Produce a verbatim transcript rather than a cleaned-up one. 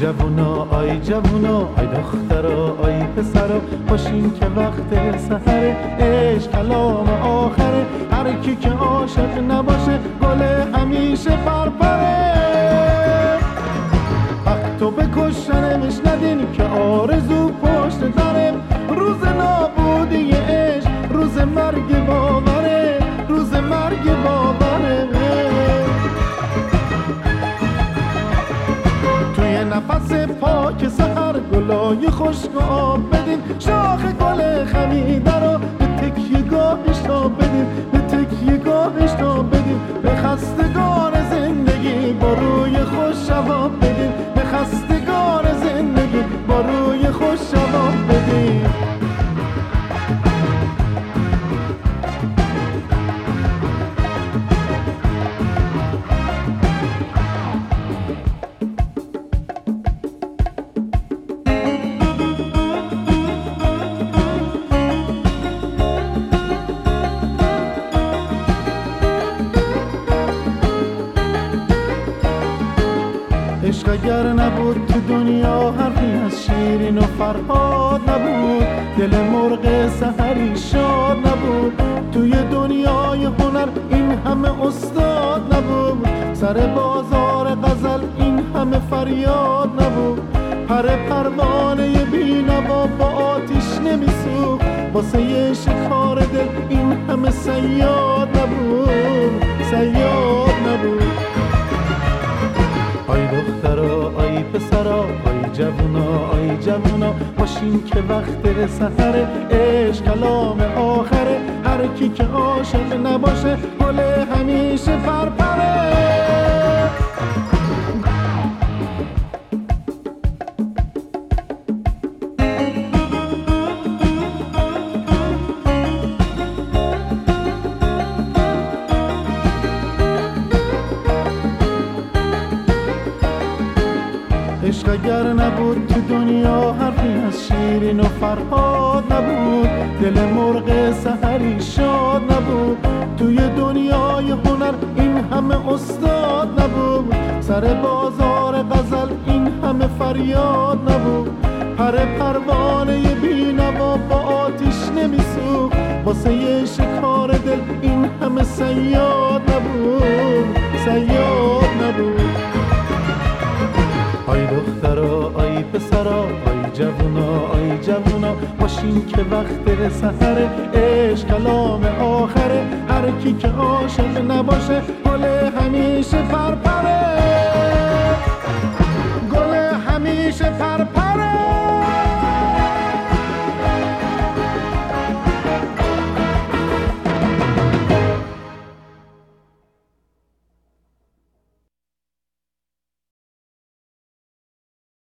جوونا آی جوونا آی دخترا آی پسرا باشین که وقت سحر عشق کلام آخره، هر کی که عاشق نباشه گل همیشه پرپره. وقتو بکشنمش ندین که آرزو پشت داره، روز نابودی عشق روز مرگ باوره، روز مرگ باوره. توی نفس پاک سحر گلای خشک آب بدین، شاخ گل خمیده رو به تکیه گاهش تا بدین، به تکیه گاهش تا بدین. به خستگان زندگی با روی خوش جواب بدین، به خستگان زندگی با روی خوش جواب بدین. عشق اگر نبود تو دنیا حرفی از شیرین و فرهاد نبود، دل مرغ سحری شاد نبود. توی دنیای هنر این همه استاد نبود، سر بازار غزل این همه فریاد نبود. پر پروانه بی‌نوا با آتیش نمیسوخت، واسه شکار دل این همه صیاد نبود، صیاد نبود. آی دخترا آی پسرا آی جوونا آی جوونا باشین که وقت سحر عشق کلام آخره، هر کی که عاشق نباشه گل همیشه پرپره. عشق اگر نبود تو دنیا حرفی از شیرین و فرهاد نبود، دل مرغ سحری شاد نبود. توی دنیای هنر این همه استاد نبود، سر بازار غزل این همه فریاد نبود. پر پروانه بی‌نوا با آتیش نمیسوخت، واسه شکار دل این همه صیاد نبود، صیاد نبود. آی دخترا آی پسرا آی جوونا آی جوونا باشین که وقت سحر عشق کلام آخره، هر کی که عاشق نباشه گل همیشه پرپره، گل همیشه پرپره.